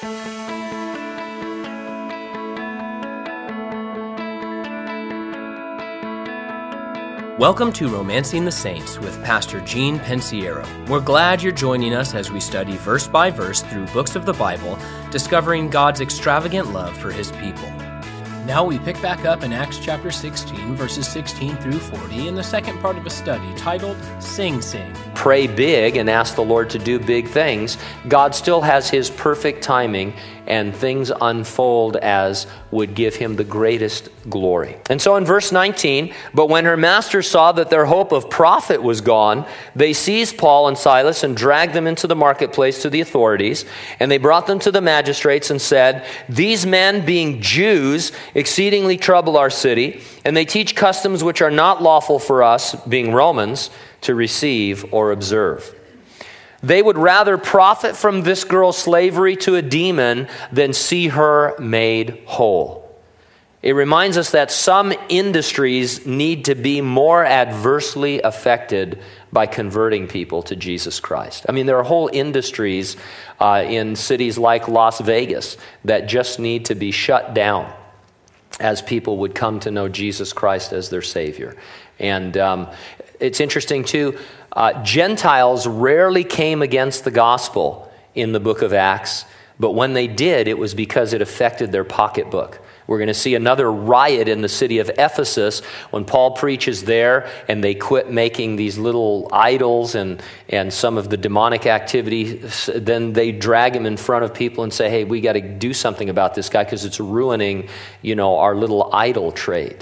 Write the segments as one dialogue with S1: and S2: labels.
S1: Welcome to Romancing the Saints with Pastor Gene Pensiero. We're glad you're joining us as we study verse by verse through books of the Bible, discovering God's extravagant love for His people. Now we pick back up in Acts chapter 16, verses 16 through 40, in the second part of a study titled Sing Sing.
S2: Pray big and ask the Lord to do big things. God still has His perfect timing, and things unfold as would give Him the greatest glory. And so in verse 19, but when her masters saw that their hope of profit was gone, they seized Paul and Silas and dragged them into the marketplace to the authorities, and they brought them to the magistrates and said, "These men, being Jews, exceedingly trouble our city, and they teach customs which are not lawful for us, being Romans, to receive or observe. They would rather profit from this girl's slavery to a demon than see her made whole." It reminds us that some industries need to be more adversely affected by converting people to Jesus Christ. I mean, there are whole industries in cities like Las Vegas that just need to be shut down as people would come to know Jesus Christ as their Savior. And it's interesting too, Gentiles rarely came against the gospel in the book of Acts, but when they did, it was because it affected their pocketbook. We're going to see another riot in the city of Ephesus when Paul preaches there, and they quit making these little idols and some of the demonic activity. Then they drag him in front of people and say, "Hey, we got to do something about this guy because it's ruining, our little idol trade."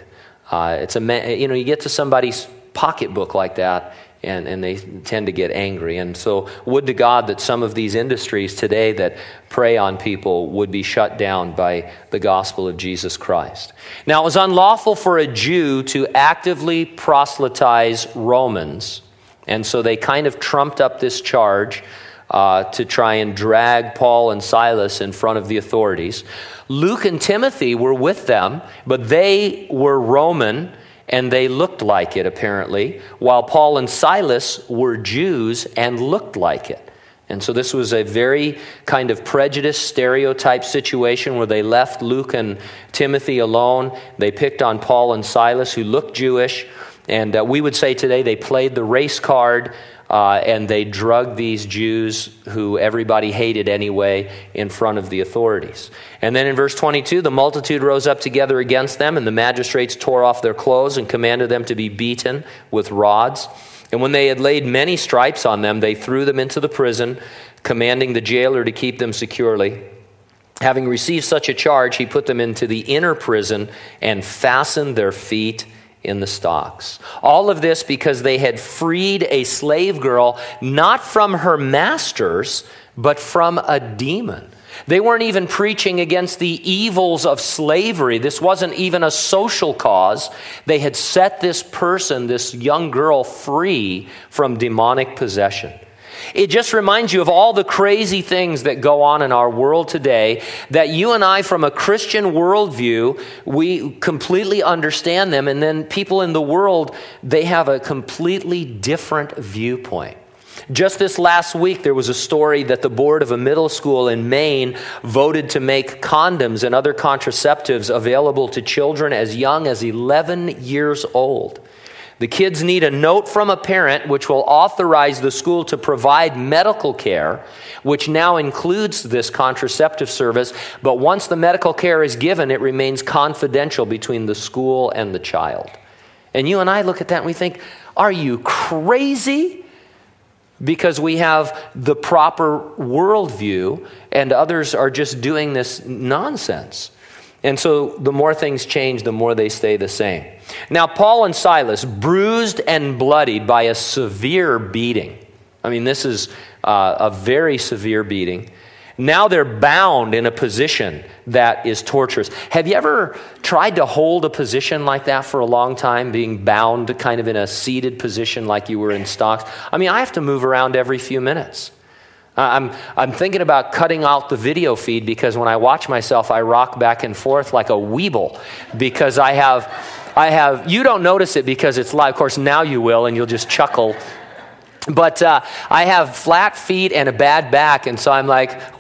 S2: You get to somebody's pocketbook like that, and they tend to get angry. And so would to God that some of these industries today that prey on people would be shut down by the gospel of Jesus Christ. Now, it was unlawful for a Jew to actively proselytize Romans, and so they kind of trumped up this charge to try and drag Paul and Silas in front of the authorities. Luke and Timothy were with them, but they were Roman, and they looked like it, apparently, while Paul and Silas were Jews and looked like it. And so this was a very kind of prejudiced, stereotype situation where they left Luke and Timothy alone. They picked on Paul and Silas, who looked Jewish, and we would say today they played the race card, and they drugged these Jews who everybody hated anyway in front of the authorities. And then in verse 22, the multitude rose up together against them, and the magistrates tore off their clothes and commanded them to be beaten with rods. And when they had laid many stripes on them, they threw them into the prison, commanding the jailer to keep them securely. Having received such a charge, he put them into the inner prison and fastened their feet in the stocks. All of this because they had freed a slave girl, not from her masters, but from a demon. They weren't even preaching against the evils of slavery. This wasn't even a social cause. They had set this person, this young girl, free from demonic possession. It just reminds you of all the crazy things that go on in our world today, that you and I, from a Christian worldview, we completely understand them, and then people in the world, they have a completely different viewpoint. Just this last week, there was a story that the board of a middle school in Maine voted to make condoms and other contraceptives available to children as young as 11 years old. The kids need a note from a parent which will authorize the school to provide medical care, which now includes this contraceptive service. But once the medical care is given, it remains confidential between the school and the child. And you and I look at that and we think, are you crazy? Because we have the proper worldview and others are just doing this nonsense. And so the more things change, the more they stay the same. Now, Paul and Silas, bruised and bloodied by a severe beating. I mean, this is a very severe beating. Now they're bound in a position that is torturous. Have you ever tried to hold a position like that for a long time, being bound kind of in a seated position like you were in stocks? I mean, I have to move around every few minutes. I'm thinking about cutting out the video feed because when I watch myself, I rock back and forth like a weeble because I have, you don't notice it because it's live. Of course, now you will, and you'll just chuckle. But I have flat feet and a bad back, and so I'm like, oi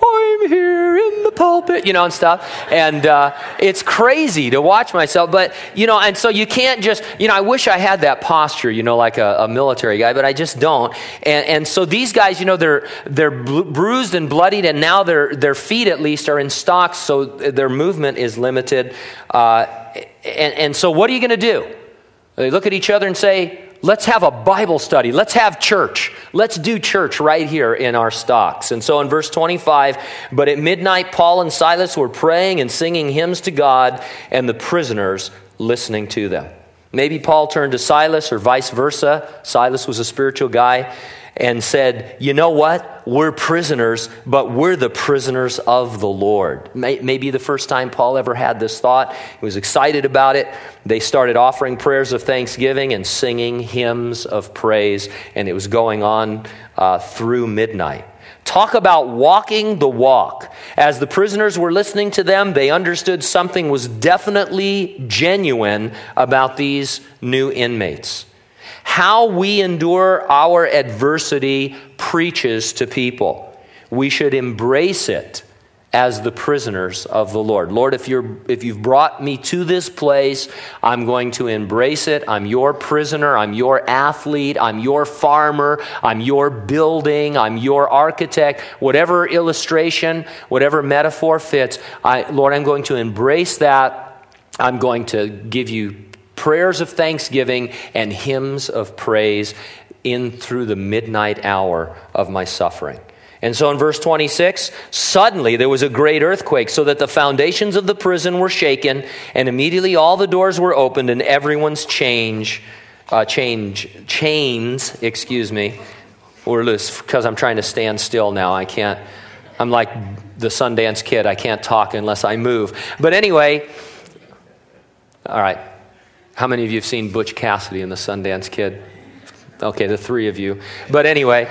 S2: I'm here in the pulpit, and stuff. And it's crazy to watch myself. But, and so you can't just, I wish I had that posture, like a military guy, but I just don't. And so these guys, they're bruised and bloodied, and now their feet at least are in stocks, so their movement is limited. And so what are you going to do? They look at each other and say, let's have a Bible study. Let's have church. Let's do church right here in our stocks. And so in verse 25, but at midnight, Paul and Silas were praying and singing hymns to God, and the prisoners listening to them. Maybe Paul turned to Silas or vice versa. Silas was a spiritual guy and said, you know what? We're prisoners, but we're the prisoners of the Lord. Maybe the first time Paul ever had this thought. He was excited about it. They started offering prayers of thanksgiving and singing hymns of praise, and it was going on through midnight. Talk about walking the walk. As the prisoners were listening to them, they understood something was definitely genuine about these new inmates. How we endure our adversity preaches to people. We should embrace it as the prisoners of the Lord. Lord, if you've brought me to this place, I'm going to embrace it. I'm your prisoner. I'm your athlete. I'm your farmer. I'm your building. I'm your architect. Whatever illustration, whatever metaphor fits, Lord, I'm going to embrace that. I'm going to give you prayers of thanksgiving and hymns of praise in through the midnight hour of my suffering. And so in verse 26, suddenly there was a great earthquake, so that the foundations of the prison were shaken, and immediately all the doors were opened, and everyone's chains, were loose. Because I'm trying to stand still now, I can't. I'm like the Sundance Kid. I can't talk unless I move. But anyway, all right. How many of you have seen Butch Cassidy and the Sundance Kid? Okay, the three of you. But anyway,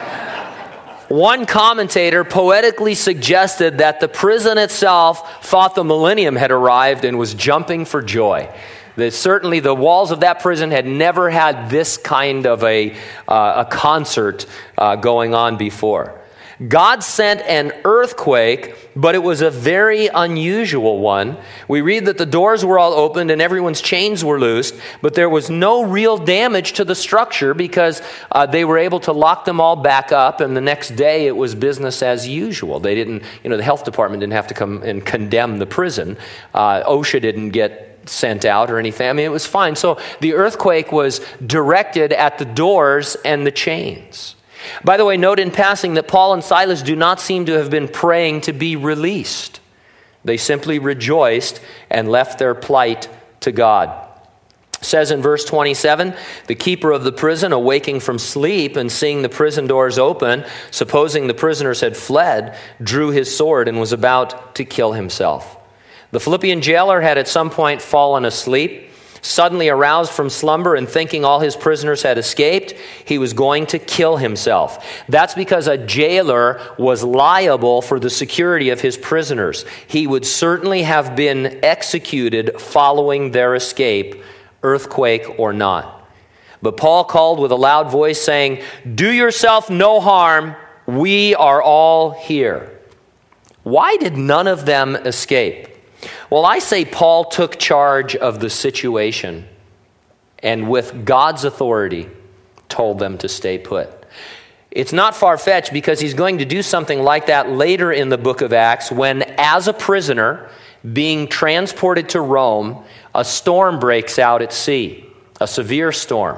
S2: one commentator poetically suggested that the prison itself thought the millennium had arrived and was jumping for joy. That certainly the walls of that prison had never had this kind of a concert going on before. God sent an earthquake, but it was a very unusual one. We read that the doors were all opened and everyone's chains were loosed, but there was no real damage to the structure because they were able to lock them all back up, and the next day it was business as usual. They didn't, the health department didn't have to come and condemn the prison. OSHA didn't get sent out or anything. I mean, it was fine. So the earthquake was directed at the doors and the chains. By the way, note in passing that Paul and Silas do not seem to have been praying to be released. They simply rejoiced and left their plight to God. It says in verse 27, the keeper of the prison, awaking from sleep and seeing the prison doors open, supposing the prisoners had fled, drew his sword and was about to kill himself. The Philippian jailer had at some point fallen asleep. Suddenly aroused from slumber and thinking all his prisoners had escaped, he was going to kill himself. That's because a jailer was liable for the security of his prisoners. He would certainly have been executed following their escape, earthquake or not. But Paul called with a loud voice saying, "Do yourself no harm, we are all here." Why did none of them escape? Well, I say Paul took charge of the situation and with God's authority told them to stay put. It's not far-fetched because he's going to do something like that later in the book of Acts when, as a prisoner being transported to Rome, a storm breaks out at sea, a severe storm.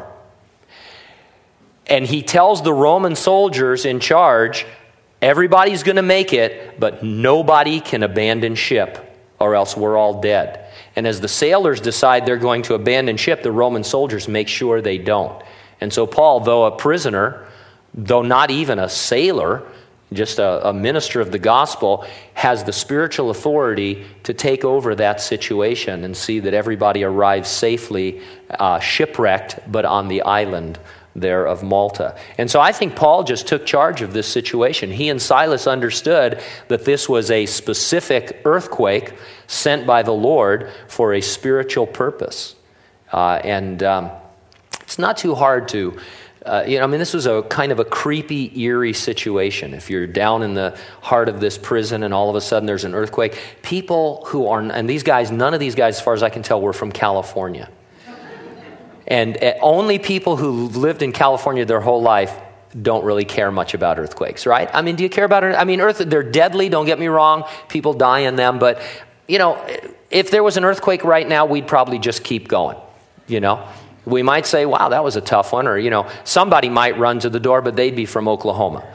S2: And he tells the Roman soldiers in charge, everybody's going to make it, but nobody can abandon ship, or else we're all dead. And as the sailors decide they're going to abandon ship, the Roman soldiers make sure they don't. And so Paul, though a prisoner, though not even a sailor, just a minister of the gospel, has the spiritual authority to take over that situation and see that everybody arrives safely, shipwrecked, but on the island there of Malta. And so I think Paul just took charge of this situation. He and Silas understood that this was a specific earthquake sent by the Lord for a spiritual purpose. It's not too hard to this was a kind of a creepy, eerie situation. If you're down in the heart of this prison and all of a sudden there's an earthquake, people who are, and these guys, none of these guys, as far as I can tell, were from California. And only people who lived in California their whole life don't really care much about earthquakes, right? I mean, do you care about it? I mean, they're deadly, don't get me wrong. People die in them. But, if there was an earthquake right now, we'd probably just keep going, We might say, wow, that was a tough one. Or, somebody might run to the door, but they'd be from Oklahoma.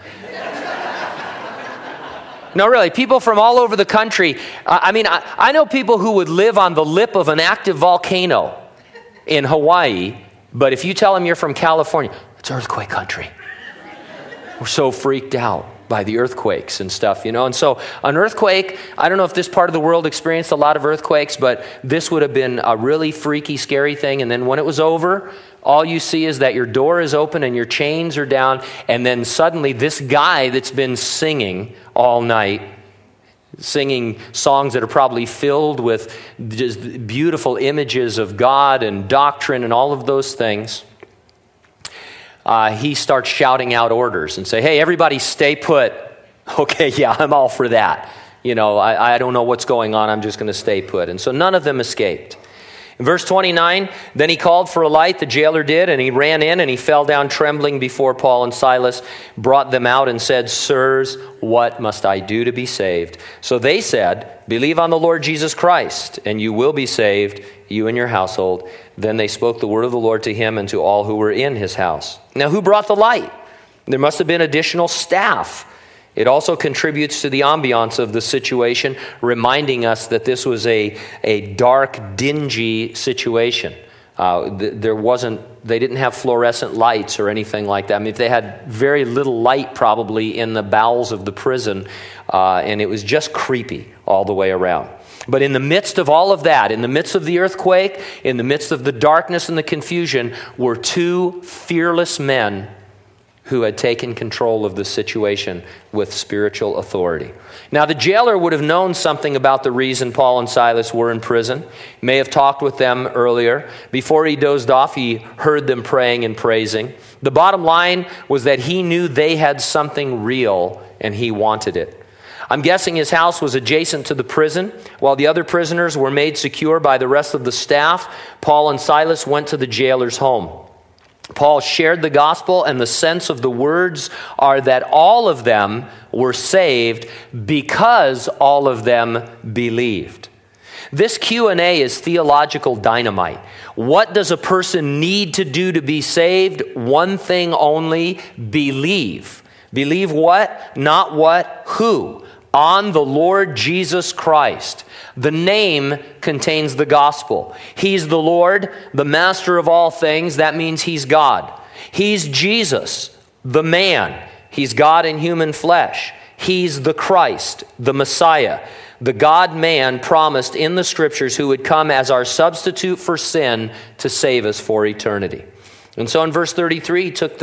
S2: No, really, people from all over the country. I know people who would live on the lip of an active volcano in Hawaii, but if you tell them you're from California, it's earthquake country. We're so freaked out by the earthquakes and stuff, And so an earthquake, I don't know if this part of the world experienced a lot of earthquakes, but this would have been a really freaky, scary thing. And then when it was over, all you see is that your door is open and your chains are down. And then suddenly this guy that's been singing all night, singing songs that are probably filled with just beautiful images of God and doctrine and all of those things, he starts shouting out orders and say, hey, everybody stay put. Okay, yeah, I'm all for that. I don't know what's going on. I'm just going to stay put. And so none of them escaped. In verse 29, then he called for a light, the jailer did, and he ran in and he fell down trembling before Paul and Silas, brought them out and said, sirs, what must I do to be saved? So they said, believe on the Lord Jesus Christ, and you will be saved, you and your household. Then they spoke the word of the Lord to him and to all who were in his house. Now, who brought the light? There must have been additional staff. It also contributes to the ambiance of the situation, reminding us that this was a dark, dingy situation. They didn't have fluorescent lights or anything like that. I mean, they had very little light probably in the bowels of the prison, and it was just creepy all the way around. But in the midst of all of that, in the midst of the earthquake, in the midst of the darkness and the confusion, were two fearless men who had taken control of the situation with spiritual authority. Now, the jailer would have known something about the reason Paul and Silas were in prison. He may have talked with them earlier. Before he dozed off, he heard them praying and praising. The bottom line was that he knew they had something real and he wanted it. I'm guessing his house was adjacent to the prison. While the other prisoners were made secure by the rest of the staff, Paul and Silas went to the jailer's home. Paul shared the gospel, and the sense of the words are that all of them were saved because all of them believed. This Q&A is theological dynamite. What does a person need to do to be saved? One thing only: believe. Believe what? Not what, who? On the Lord Jesus Christ. The name contains the gospel. He's the Lord, the master of all things. That means he's God. He's Jesus, the man. He's God in human flesh. He's the Christ, the Messiah, the God-man promised in the scriptures who would come as our substitute for sin to save us for eternity. And so in verse 33, he took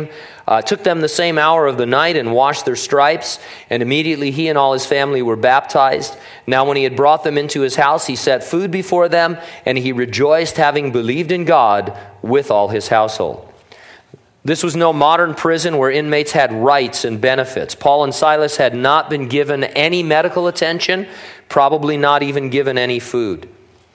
S2: them the same hour of the night and washed their stripes, and immediately he and all his family were baptized. Now when he had brought them into his house, he set food before them, and he rejoiced, having believed in God with all his household. This was no modern prison where inmates had rights and benefits. Paul and Silas had not been given any medical attention, probably not even given any food.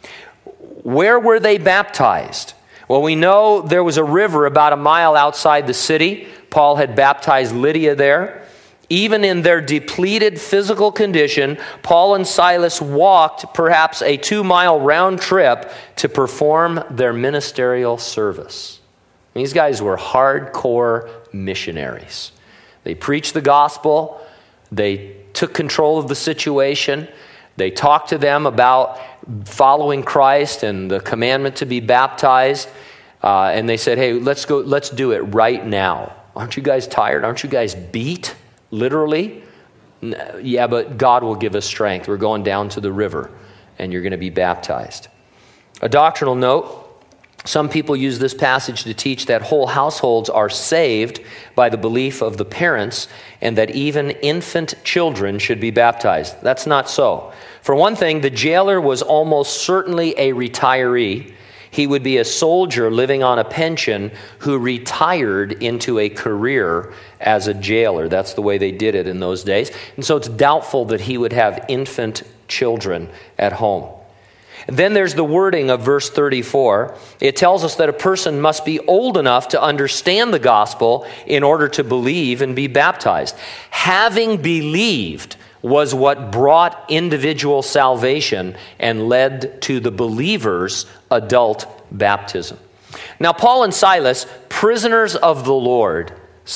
S2: Where were they baptized? Well, we know there was a river about a mile outside the city. Paul had baptized Lydia there. Even in their depleted physical condition, Paul and Silas walked perhaps a 2-mile round trip to perform their ministerial service. These guys were hardcore missionaries. They preached the gospel. They took control of the situation. They talked to them about following Christ and the commandment to be baptized. And they said, hey, let's do it right now. Aren't you guys tired? Aren't you guys beat? Literally? Yeah, but God will give us strength. We're going down to the river and you're going to be baptized. A doctrinal note. Some people use this passage to teach that whole households are saved by the belief of the parents and that even infant children should be baptized. That's not so. For one thing, the jailer was almost certainly a retiree. He would be a soldier living on a pension who retired into a career as a jailer. That's the way they did it in those days. And so it's doubtful that he would have infant children at home. And then there's the wording of verse 34. It tells us that a person must be old enough to understand the gospel in order to believe and be baptized. Having believed was what brought individual salvation and led to the believer's adult baptism. Now, Paul and Silas, prisoners of the Lord,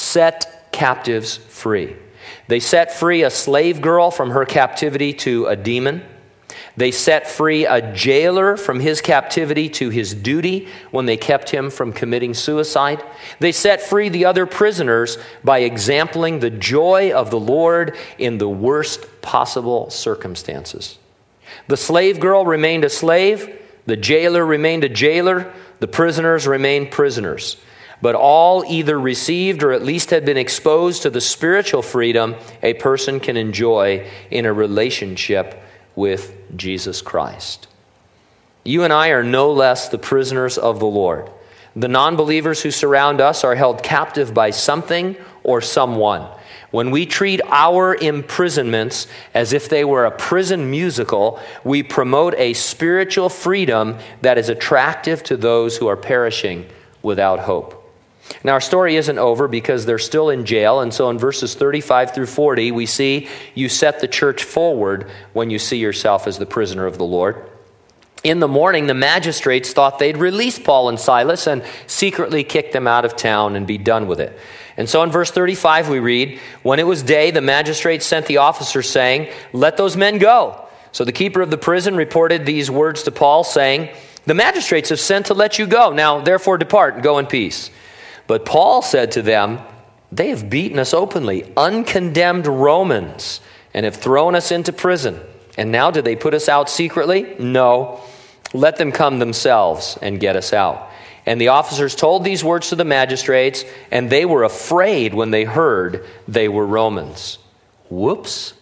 S2: set captives free. They set free a slave girl from her captivity to a demon. They set free a jailer from his captivity to his duty when they kept him from committing suicide. They set free the other prisoners by exempling the joy of the Lord in the worst possible circumstances. The slave girl remained a slave. The jailer remained a jailer. The prisoners remained prisoners. But all either received or at least had been exposed to the spiritual freedom a person can enjoy in a relationship with Jesus Christ. You and I are no less the prisoners of the Lord. The non-believers who surround us are held captive by something or someone. When we treat our imprisonments as if they were a prison musical, we promote a spiritual freedom that is attractive to those who are perishing without hope. Now, our story isn't over because they're still in jail. And so in verses 35 through 40, we see you set the church forward when you see yourself as the prisoner of the Lord. In the morning, the magistrates thought they'd release Paul and Silas and secretly kick them out of town and be done with it. And so in verse 35, we read, when it was day, the magistrates sent the officers saying, let those men go. So the keeper of the prison reported these words to Paul, saying, the magistrates have sent to let you go. Now, therefore, depart and go in peace. But Paul said to them, they have beaten us openly, uncondemned Romans, and have thrown us into prison. And now do they put us out secretly? No. Let them come themselves and get us out. And the officers told these words to the magistrates, and they were afraid when they heard they were Romans. Whoops.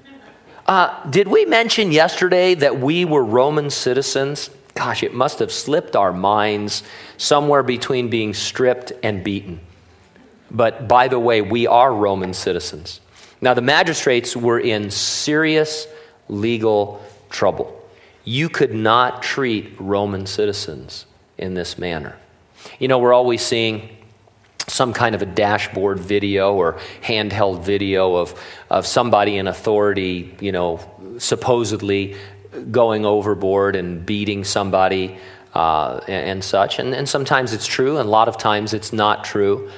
S2: Did we mention yesterday that we were Roman citizens? Gosh, it must have slipped our minds somewhere between being stripped and beaten. But by the way, we are Roman citizens. Now, the magistrates were in serious legal trouble. You could not treat Roman citizens in this manner. You know, we're always seeing some kind of a dashboard video or handheld video of somebody in authority, supposedly going overboard and beating somebody and such. And sometimes it's true, and a lot of times it's not true.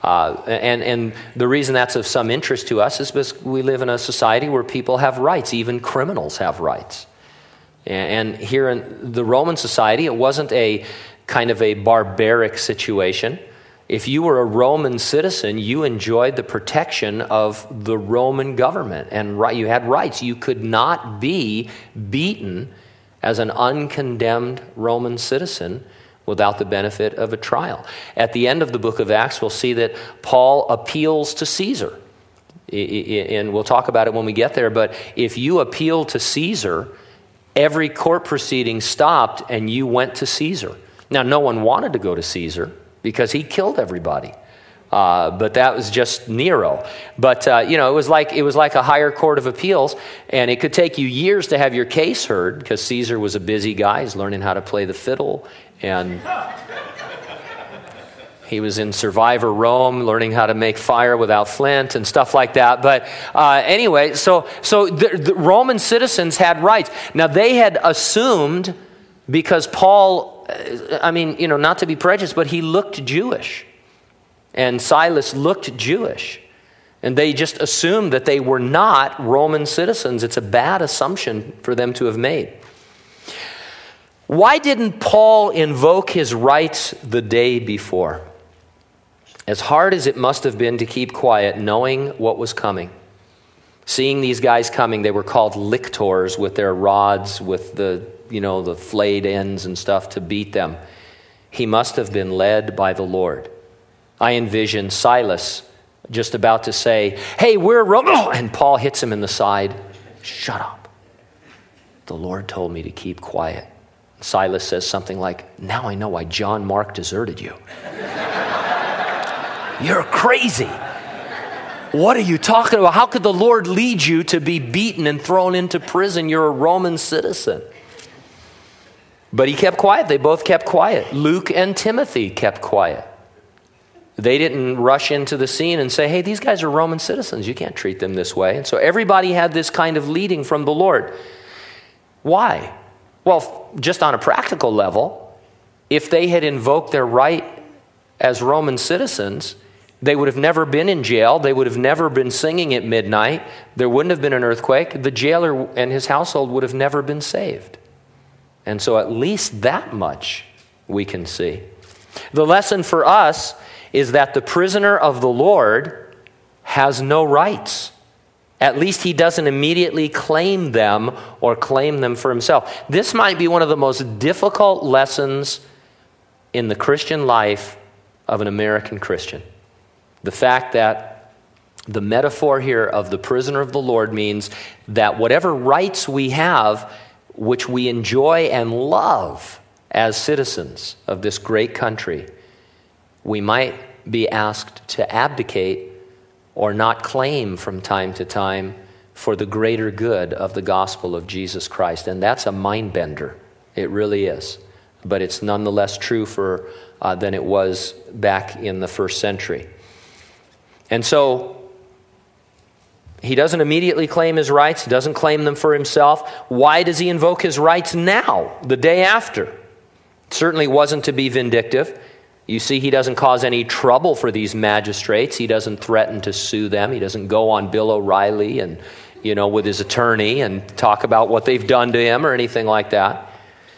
S2: And the reason that's of some interest to us is because we live in a society where people have rights. Even criminals have rights. And here in the Roman society, it wasn't a kind of a barbaric situation. If you were a Roman citizen, you enjoyed the protection of the Roman government, and you had rights. You could not be beaten as an uncondemned Roman citizen without the benefit of a trial. At the end of the book of Acts, we'll see that Paul appeals to Caesar. And we'll talk about it when we get there, but if you appeal to Caesar, every court proceeding stopped and you went to Caesar. Now, no one wanted to go to Caesar because he killed everybody. But that was just Nero. But, it was like a higher court of appeals, and it could take you years to have your case heard because Caesar was a busy guy. He's learning how to play the fiddle, and he was in Survivor Rome, learning how to make fire without flint and stuff like that. But anyway, so the Roman citizens had rights. Now, they had assumed, because Paul, not to be prejudiced, but he looked Jewish. And Silas looked Jewish. And they just assumed that they were not Roman citizens. It's a bad assumption for them to have made. Why didn't Paul invoke his rights the day before? As hard as it must have been to keep quiet, knowing what was coming. Seeing these guys coming, they were called lictors with their rods, with the flayed ends and stuff to beat them. He must have been led by the Lord. I envision Silas just about to say, hey, we're Roman, and Paul hits him in the side. Shut up. The Lord told me to keep quiet. Silas says something like, "Now I know why John Mark deserted you." You're crazy. What are you talking about? How could the Lord lead you to be beaten and thrown into prison? You're a Roman citizen. But he kept quiet. They both kept quiet. Luke and Timothy kept quiet. They didn't rush into the scene and say, "Hey, these guys are Roman citizens. You can't treat them this way." And so everybody had this kind of leading from the Lord. Why? Well, just on a practical level, if they had invoked their right as Roman citizens, they would have never been in jail. They would have never been singing at midnight. There wouldn't have been an earthquake. The jailer and his household would have never been saved. And so at least that much we can see. The lesson for us is that the prisoner of the Lord has no rights. At least he doesn't immediately claim them or claim them for himself. This might be one of the most difficult lessons in the Christian life of an American Christian. The fact that the metaphor here of the prisoner of the Lord means that whatever rights we have, which we enjoy and love as citizens of this great country, we might be asked to abdicate or not claim from time to time for the greater good of the gospel of Jesus Christ. And that's a mind bender. It really is. But it's nonetheless true than it was back in the first century. And so he doesn't immediately claim his rights. He doesn't claim them for himself. Why does he invoke his rights now, the day after? It certainly wasn't to be vindictive. You see, he doesn't cause any trouble for these magistrates. He doesn't threaten to sue them. He doesn't go on Bill O'Reilly and, with his attorney and talk about what they've done to him or anything like that.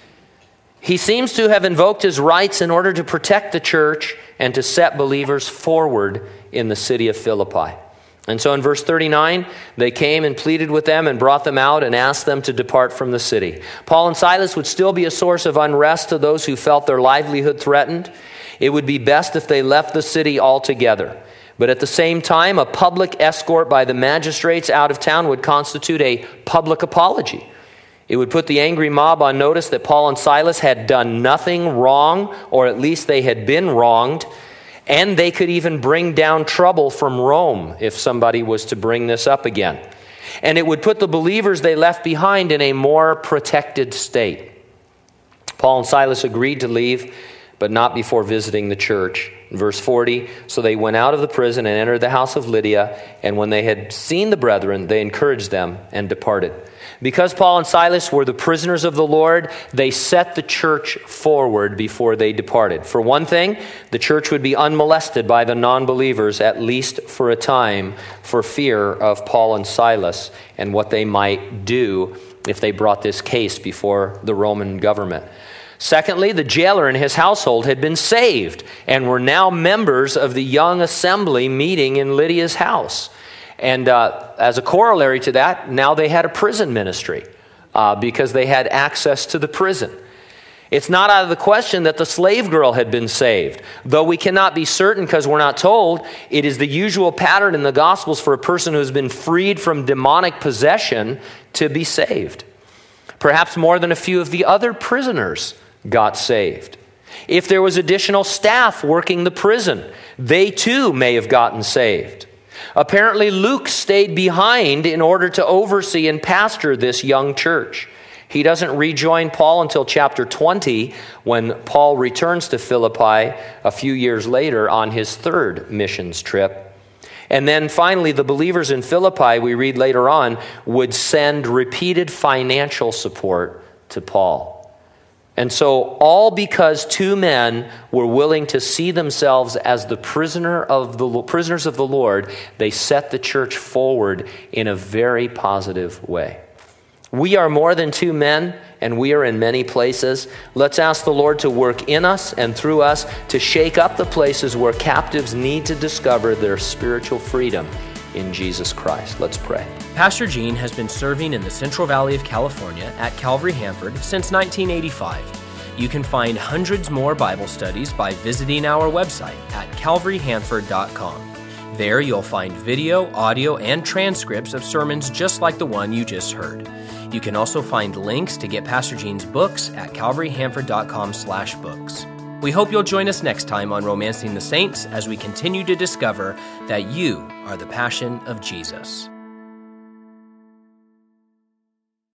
S2: He seems to have invoked his rights in order to protect the church and to set believers forward in the city of Philippi. And so in verse 39, they came and pleaded with them and brought them out and asked them to depart from the city. Paul and Silas would still be a source of unrest to those who felt their livelihood threatened. It would be best if they left the city altogether. But at the same time, a public escort by the magistrates out of town would constitute a public apology. It would put the angry mob on notice that Paul and Silas had done nothing wrong, or at least they had been wronged, and they could even bring down trouble from Rome if somebody was to bring this up again. And it would put the believers they left behind in a more protected state. Paul and Silas agreed to leave, but not before visiting the church. In verse 40, so they went out of the prison and entered the house of Lydia, and when they had seen the brethren, they encouraged them and departed. Because Paul and Silas were the prisoners of the Lord, they set the church forward before they departed. For one thing, the church would be unmolested by the non-believers, at least for a time, for fear of Paul and Silas and what they might do if they brought this case before the Roman government. Secondly, the jailer and his household had been saved and were now members of the young assembly meeting in Lydia's house. And as a corollary to that, now they had a prison ministry because they had access to the prison. It's not out of the question that the slave girl had been saved. Though we cannot be certain because we're not told, it is the usual pattern in the Gospels for a person who has been freed from demonic possession to be saved. Perhaps more than a few of the other prisoners got saved. If there was additional staff working the prison, they too may have gotten saved. Apparently, Luke stayed behind in order to oversee and pastor this young church. He doesn't rejoin Paul until chapter 20, when Paul returns to Philippi a few years later on his third missions trip. And then finally, the believers in Philippi, we read later on, would send repeated financial support to Paul. And so all because two men were willing to see themselves as the prisoners of the Lord, they set the church forward in a very positive way. We are more than two men, and we are in many places. Let's ask the Lord to work in us and through us to shake up the places where captives need to discover their spiritual freedom in Jesus Christ. Let's pray.
S1: Pastor Gene has been serving in the Central Valley of California at Calvary Hanford since 1985. You can find hundreds more Bible studies by visiting our website at calvaryhanford.com. There you'll find video, audio, and transcripts of sermons just like the one you just heard. You can also find links to get Pastor Gene's books at calvaryhanford.com/books. We hope you'll join us next time on Romancing the Saints as we continue to discover that you are the passion of Jesus.